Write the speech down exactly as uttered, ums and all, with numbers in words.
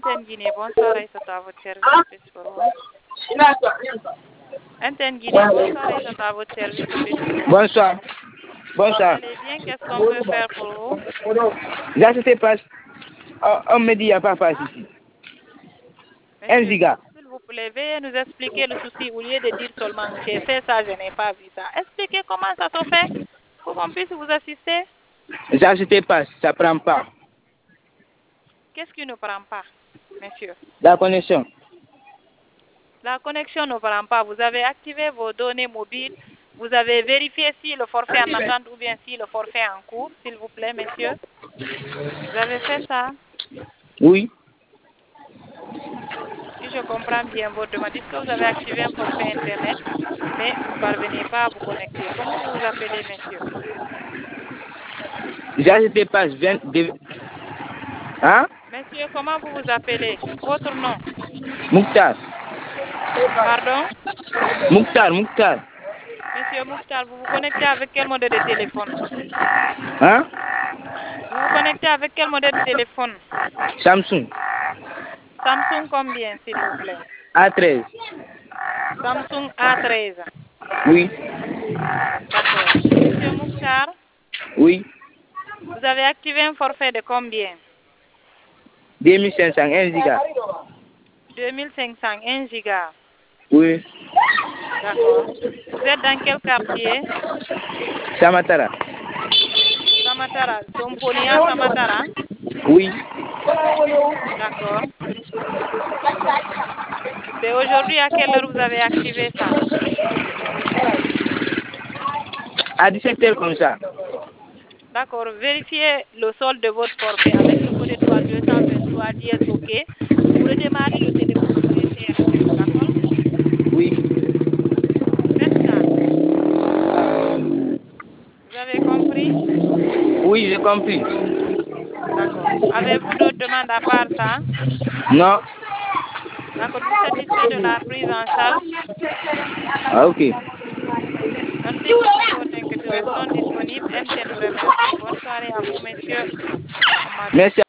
M T N Guinée, bonsoir, Aïssata, à votre service. Qu'est-ce pour vous? M T N Guinée, bonsoir, Aïssata, à votre service. Qu'est-ce pour vous? Bonsoir. Vous Bonsoir. allez bien? Qu'est-ce qu'on peut faire pour vous? Là, c'était pas. On, on me dit qu'il n'y a pas passe ici. Un Monsieur, giga. s'il vous plaît, veuillez nous expliquer le souci au lieu de dire seulement j'ai fait ça, je n'ai pas vu ça. Expliquez comment ça se fait pour qu'on puisse vous assister. Ça, c'était pas. Ça prend pas. Qu'est-ce qui ne prend pas, monsieur? La connexion. La connexion ne prend pas. Vous avez activé vos données mobiles. Vous avez vérifié si le forfait en attente ou bien si le forfait est en cours, s'il vous plaît, monsieur. Vous avez fait ça? Oui. Si je comprends bien votre demande, est-ce que vous avez activé un forfait Internet, mais vous ne parvenez pas à vous connecter? Comment vous vous appelez, monsieur? Ça, c'était pas. Je viens de. Hein? Monsieur, comment vous vous appelez? Votre nom? Mouktar. Pardon? Mouktar, Mouktar. Monsieur Mouktar, vous vous connectez avec quel modèle de téléphone? Hein? Vous vous connectez avec quel modèle de téléphone? Samsung. Samsung combien, s'il vous plaît? A treize. Samsung A treize. Oui. D'accord. Monsieur Mouktar, Oui. vous avez activé un forfait de combien? deux mille cinq cents. Un giga. deux mille cinq cents, un giga. Oui. D'accord. Vous êtes dans quel quartier? Samatara. Samatara. Somponia Samatara? Oui. D'accord. C'est aujourd'hui à quelle heure vous avez activé ça? À dix-sept heures comme ça. D'accord. Vérifiez le solde de votre forfait avec le code étoile deux cent vingt-trois dièse OK pour redémarrer le téléphone au G T L. D'accord? Oui. Faites ça. Vous avez compris? Oui, j'ai compris. D'accord. Avez-vous d'autres demandes à part ça? Non. D'accord. Vous êtes satisfait de la prise en charge? Ah, ok. Merci pour toutes vos inquiétudes. Restons disponibles. M T N vous remercie. Bonne soirée à vous, messieurs. Merci.